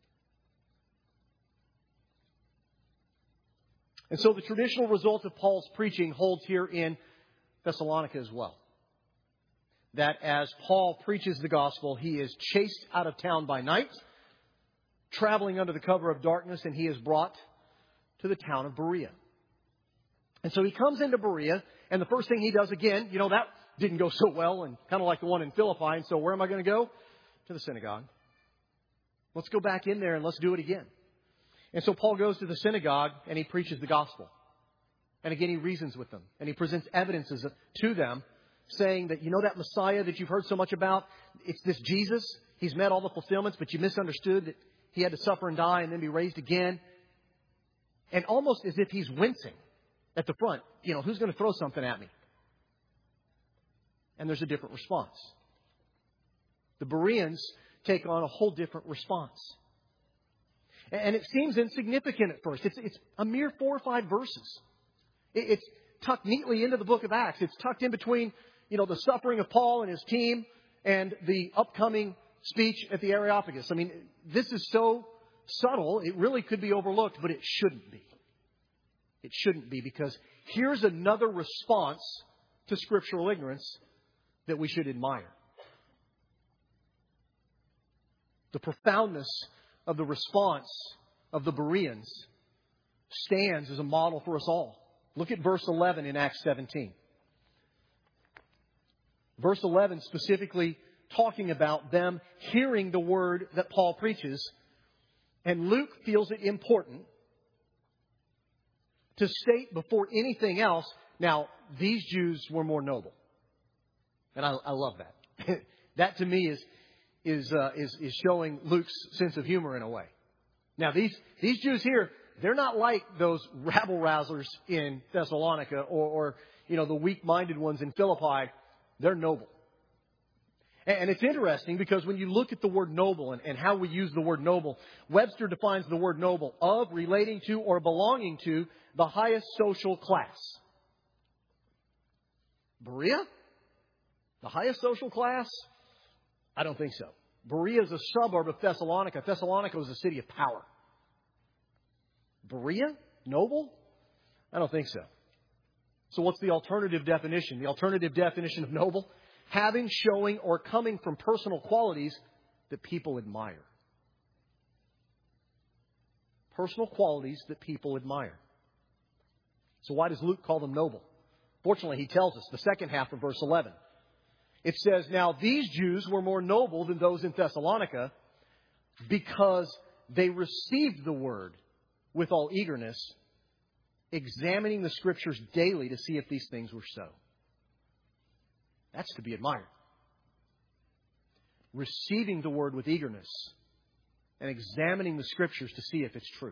And so the traditional result of Paul's preaching holds here in Thessalonica as well. That as Paul preaches the gospel, he is chased out of town by night, traveling under the cover of darkness, and he is brought to the town of Berea. And so he comes into Berea, and the first thing he does again, you know, that didn't go so well, and kind of like the one in Philippi. And so where am I going to go? To the synagogue. Let's go back in there and let's do it again. And so Paul goes to the synagogue and he preaches the gospel. And again, he reasons with them and he presents evidences to them saying that, you know, that Messiah that you've heard so much about, it's this Jesus. He's met all the fulfillments, but you misunderstood that he had to suffer and die and then be raised again. And almost as if he's wincing at the front, you know, who's going to throw something at me? And there's a different response. The Bereans take on a whole different response. And it seems insignificant at first. It's, it's a mere four or five verses. It's tucked neatly into the book of Acts. It's tucked in between, you know, the suffering of Paul and his team and the upcoming speech at the Areopagus. I mean, this is so subtle, it really could be overlooked, but it shouldn't be. It shouldn't be, because here's another response to scriptural ignorance that we should admire. The profoundness of the response of the Bereans stands as a model for us all. Look at verse eleven in Acts seventeen. Verse eleven specifically talking about them hearing the word that Paul preaches. And Luke feels it important to state before anything else, now, these Jews were more noble. And I, I love that. That to me is is, uh, is is showing Luke's sense of humor in a way. Now, these, these Jews here, they're not like those rabble-rousers in Thessalonica or, or, you know, the weak-minded ones in Philippi. They're noble. And, and it's interesting because when you look at the word noble and, and how we use the word noble, Webster defines the word noble of, relating to, or belonging to the highest social class. Berea? The highest social class? I don't think so. Berea is a suburb of Thessalonica. Thessalonica was a city of power. Berea? Noble? I don't think so. So what's the alternative definition? The alternative definition of noble? Having, showing, or coming from personal qualities that people admire. Personal qualities that people admire. So why does Luke call them noble? Fortunately, he tells us, the second half of verse eleven. It says, now these Jews were more noble than those in Thessalonica because they received the word with all eagerness, examining the Scriptures daily to see if these things were so. That's to be admired. Receiving the word with eagerness and examining the Scriptures to see if it's true.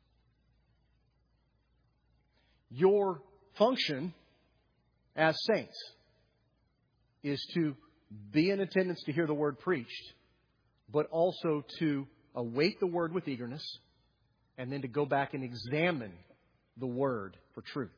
Your function as saints is to be in attendance to hear the word preached, but also to await the word with eagerness, and then to go back and examine the word for truth.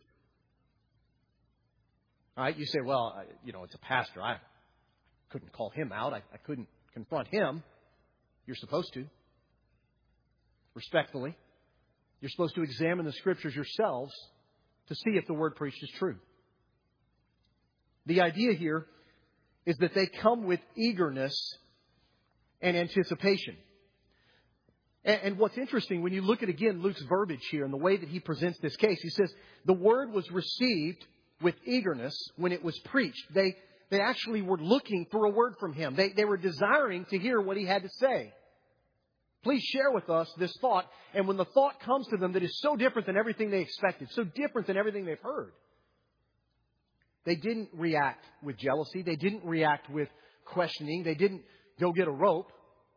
All right, you say, well, I, you know, it's a pastor. I couldn't call him out. I, I couldn't confront him. You're supposed to. Respectfully. You're supposed to examine the Scriptures yourselves to see if the word preached is true. The idea here is that they come with eagerness and anticipation. And, and what's interesting, when you look at, again, Luke's verbiage here and the way that he presents this case, he says, the word was received with eagerness when it was preached. They, they actually were looking for a word from him. They, they were desiring to hear what he had to say. Please share with us this thought. And when the thought comes to them that is so different than everything they expected, so different than everything they've heard, they didn't react with jealousy. They didn't react with questioning. They didn't go get a rope.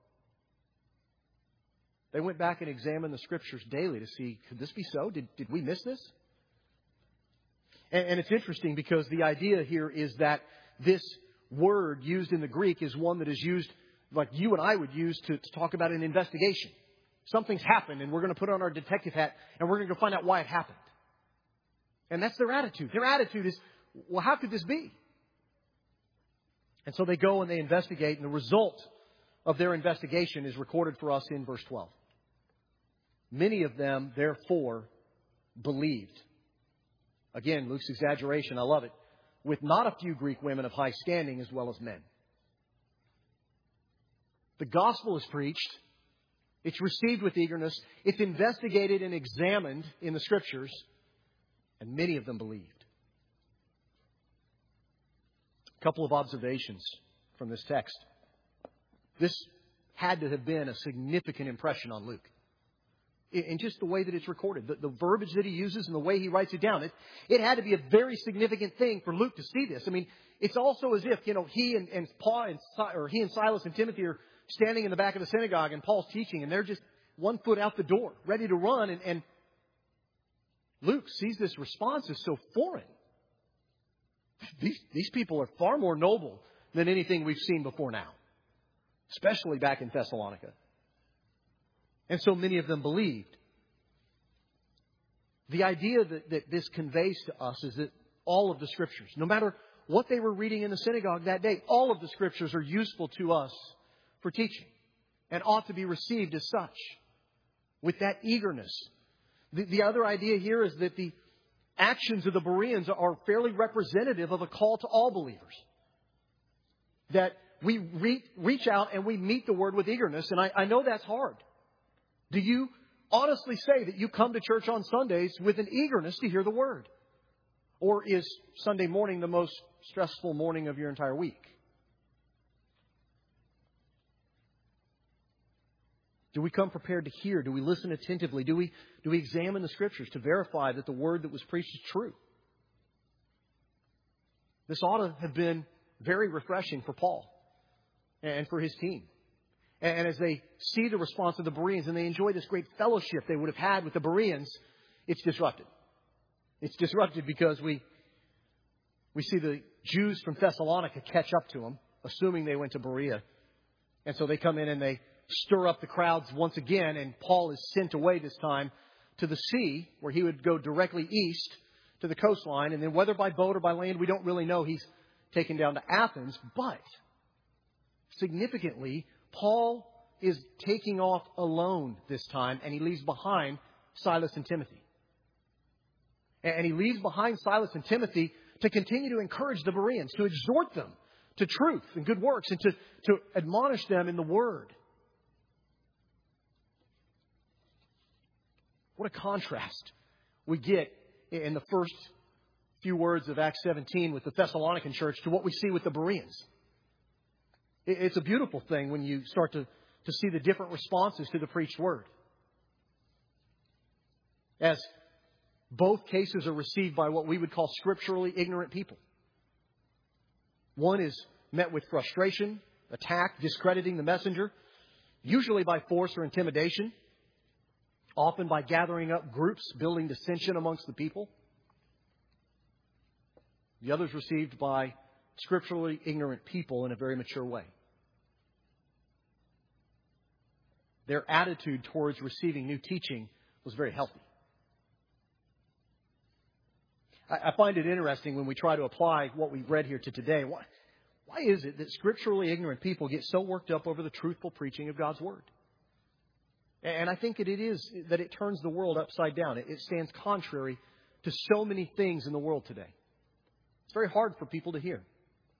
They went back and examined the Scriptures daily to see, could this be so? Did, did we miss this? And, and it's interesting because the idea here is that this word used in the Greek is one that is used like you and I would use to, to talk about an investigation. Something's happened and we're going to put on our detective hat and we're going to go find out why it happened. And that's their attitude. Their attitude is, well, how could this be? And so they go and they investigate, and the result of their investigation is recorded for us in verse twelve. Many of them, therefore, believed. Again, Luke's exaggeration, I love it. With not a few Greek women of high standing as well as men. The gospel is preached. It's received with eagerness. It's investigated and examined in the Scriptures. And many of them believed. A couple of observations from this text. This had to have been a significant impression on Luke. In just the way that it's recorded, the, the verbiage that he uses and the way he writes it down. It, it had to be a very significant thing for Luke to see this. I mean, it's also as if, you know, he and, and Paul and, or he and Silas and Timothy are standing in the back of the synagogue and Paul's teaching, and they're just one foot out the door, ready to run. And, and Luke sees this response as so foreign. These, these people are far more noble than anything we've seen before now, especially back in Thessalonica. And so many of them believed. The idea that, that this conveys to us is that all of the Scriptures, no matter what they were reading in the synagogue that day, all of the Scriptures are useful to us for teaching and ought to be received as such, with that eagerness. The, the other idea here is that the actions of the Bereans are fairly representative of a call to all believers. That we re- reach out and we meet the Word with eagerness. And I, I know that's hard. Do you honestly say that you come to church on Sundays with an eagerness to hear the Word? Or is Sunday morning the most stressful morning of your entire week? Do we come prepared to hear? Do we listen attentively? Do we, do we examine the Scriptures to verify that the word that was preached is true? This ought to have been very refreshing for Paul and for his team. And as they see the response of the Bereans and they enjoy this great fellowship they would have had with the Bereans, it's disrupted. It's disrupted because we, we see the Jews from Thessalonica catch up to them, assuming they went to Berea. And so they come in and they stir up the crowds once again, and Paul is sent away this time to the sea, where he would go directly east to the coastline, and then whether by boat or by land, we don't really know, he's taken down to Athens. But significantly, Paul is taking off alone this time, and he leaves behind Silas and Timothy. And he leaves behind Silas and Timothy to continue to encourage the Bereans, to exhort them to truth and good works, and to, to admonish them in the Word. What a contrast we get in the first few words of Acts seventeen with the Thessalonican church to what we see with the Bereans. It's a beautiful thing when you start to, to see the different responses to the preached Word. As both cases are received by what we would call scripturally ignorant people. One is met with frustration, attack, discrediting the messenger, usually by force or intimidation, often by gathering up groups, building dissension amongst the people. The other is received by scripturally ignorant people in a very mature way. Their attitude towards receiving new teaching was very healthy. I find it interesting when we try to apply what we've read here to today. Why, why is it that scripturally ignorant people get so worked up over the truthful preaching of God's Word? And I think it is that it turns the world upside down. It stands contrary to so many things in the world today. It's very hard for people to hear.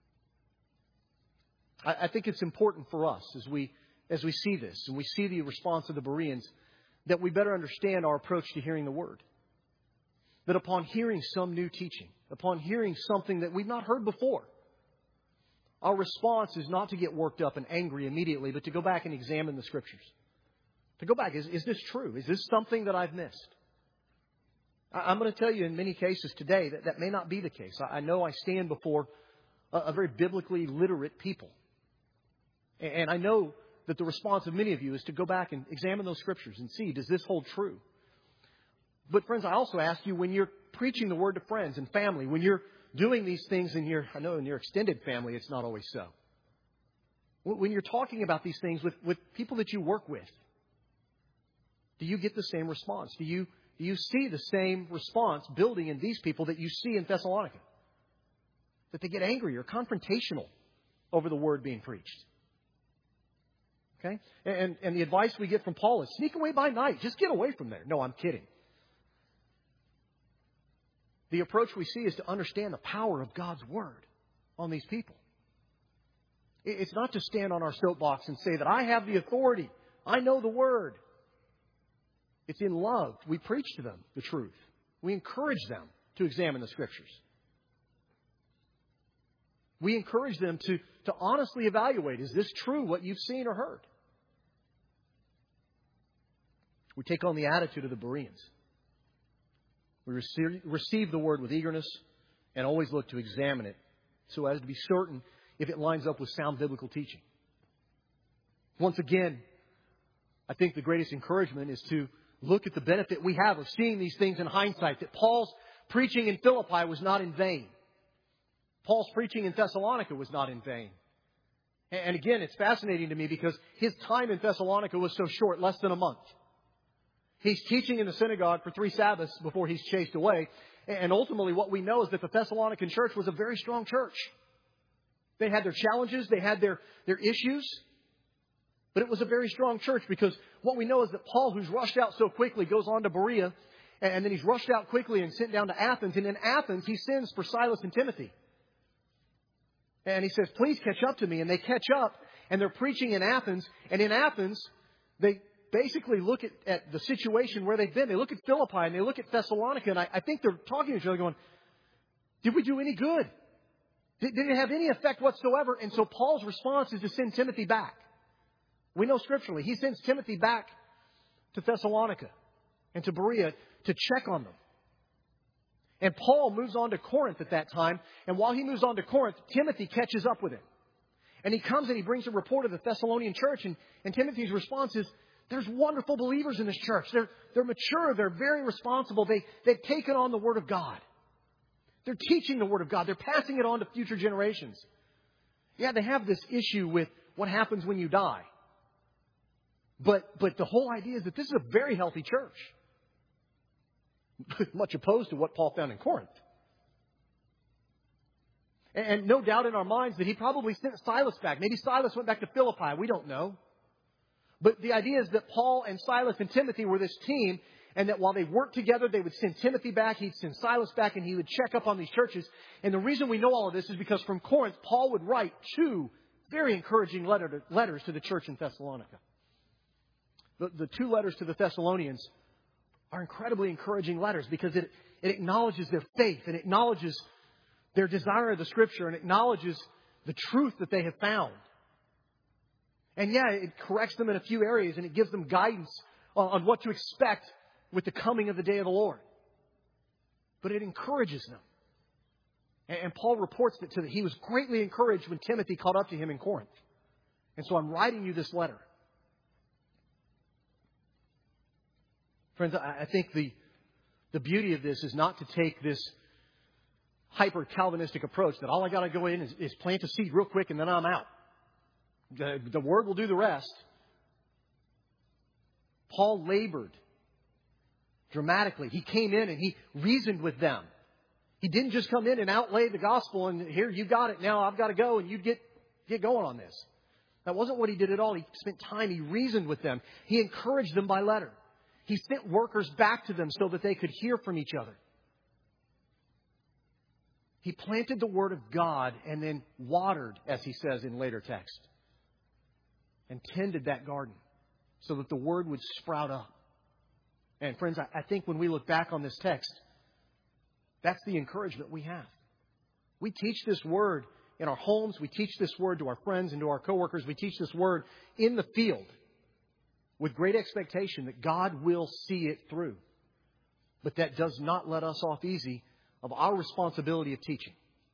I, I think it's important for us as we as we see this and we see the response of the Bereans that we better understand our approach to hearing the Word. That upon hearing some new teaching, upon hearing something that we've not heard before, our response is not to get worked up and angry immediately, but to go back and examine the Scriptures. To go back, is, is this true? Is this something that I've missed? I, I'm going to tell you in many cases today that that may not be the case. I, I know I stand before a, a very biblically literate people. And, and I know that the response of many of you is to go back and examine those Scriptures and see, does this hold true? But friends, I also ask you, when you're preaching the Word to friends and family, when you're doing these things in your, I know in your extended family, it's not always so. When you're talking about these things with, with people that you work with, do you get the same response? Do you, do you see the same response building in these people that you see in Thessalonica? That they get angry or confrontational over the Word being preached. Okay? And, and the advice we get from Paul is, sneak away by night. Just get away from there. No, I'm kidding. The approach we see is to understand the power of God's Word on these people. It's not to stand on our soapbox and say that I have the authority. I know the Word. It's in love. We preach to them the truth. We encourage them to examine the Scriptures. We encourage them to, to honestly evaluate, is this true, what you've seen or heard? We take on the attitude of the Bereans. We receive, receive the Word with eagerness and always look to examine it so as to be certain if it lines up with sound biblical teaching. Once again, I think the greatest encouragement is to look at the benefit we have of seeing these things in hindsight, that Paul's preaching in Philippi was not in vain. Paul's preaching in Thessalonica was not in vain. And again, it's fascinating to me because his time in Thessalonica was so short, less than a month. He's teaching in the synagogue for three Sabbaths before he's chased away. And ultimately what we know is that the Thessalonican church was a very strong church. They had their challenges, they had their, their issues, but it was a very strong church because what we know is that Paul, who's rushed out so quickly, goes on to Berea, and then he's rushed out quickly and sent down to Athens. And in Athens, he sends for Silas and Timothy. And he says, please catch up to me. And they catch up, and they're preaching in Athens. And in Athens, they basically look at, at the situation where they've been. They look at Philippi and they look at Thessalonica. And I, I think they're talking to each other going, did we do any good? Did, did it have any effect whatsoever? And so Paul's response is to send Timothy back. We know scripturally, he sends Timothy back to Thessalonica and to Berea to check on them. And Paul moves on to Corinth at that time. And while he moves on to Corinth, Timothy catches up with him. And he comes and he brings a report of the Thessalonian church. And, and Timothy's response is, there's wonderful believers in this church. They're, they're mature. They're very responsible. They, they've taken on the Word of God. They're teaching the Word of God. They're passing it on to future generations. Yeah, they have this issue with what happens when you die. But, but the whole idea is that this is a very healthy church. Much opposed to what Paul found in Corinth. And, and no doubt in our minds that he probably sent Silas back. Maybe Silas went back to Philippi. We don't know. But the idea is that Paul and Silas and Timothy were this team. And that while they worked together, they would send Timothy back, he'd send Silas back, and he would check up on these churches. And the reason we know all of this is because from Corinth, Paul would write two very encouraging letter to, letters to the church in Thessalonica. The, the two letters to the Thessalonians are incredibly encouraging letters because it, it acknowledges their faith and acknowledges their desire of the Scripture and acknowledges the truth that they have found. And yeah, it corrects them in a few areas and it gives them guidance on, on what to expect with the coming of the day of the Lord. But it encourages them. And Paul reports that to that he was greatly encouraged when Timothy caught up to him in Corinth. And so I'm writing you this letter. Friends, I think the, the beauty of this is not to take this hyper-Calvinistic approach that all I got to go in is, is plant a seed real quick and then I'm out. The, the Word will do the rest. Paul labored dramatically. He came in and he reasoned with them. He didn't just come in and outlay the gospel and here, you got it, now I've got to go and you get, get going on this. That wasn't what he did at all. He spent time, he reasoned with them. He encouraged them by letter. He sent workers back to them so that they could hear from each other. He planted the Word of God and then watered, as he says in later text, and tended that garden so that the Word would sprout up. And friends, I, I think when we look back on this text, that's the encouragement we have. We teach this Word in our homes. We teach this Word to our friends and to our coworkers. We teach this Word in the field with great expectation that God will see it through. But that does not let us off easy of our responsibility of teaching.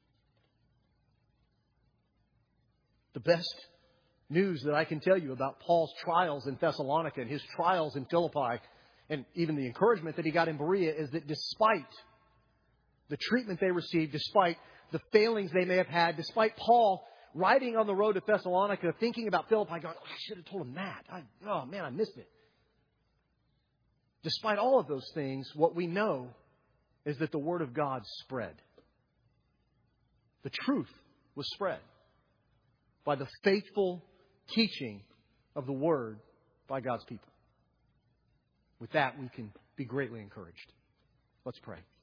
The best news that I can tell you about Paul's trials in Thessalonica and his trials in Philippi and even the encouragement that he got in Berea is that despite the treatment they received, despite the failings they may have had, despite Paul riding on the road to Thessalonica, thinking about Philippi, going, oh, I should have told him that. I, oh, man, I missed it. Despite all of those things, what we know is that the Word of God spread. The truth was spread by the faithful teaching of the Word by God's people. With that, we can be greatly encouraged. Let's pray.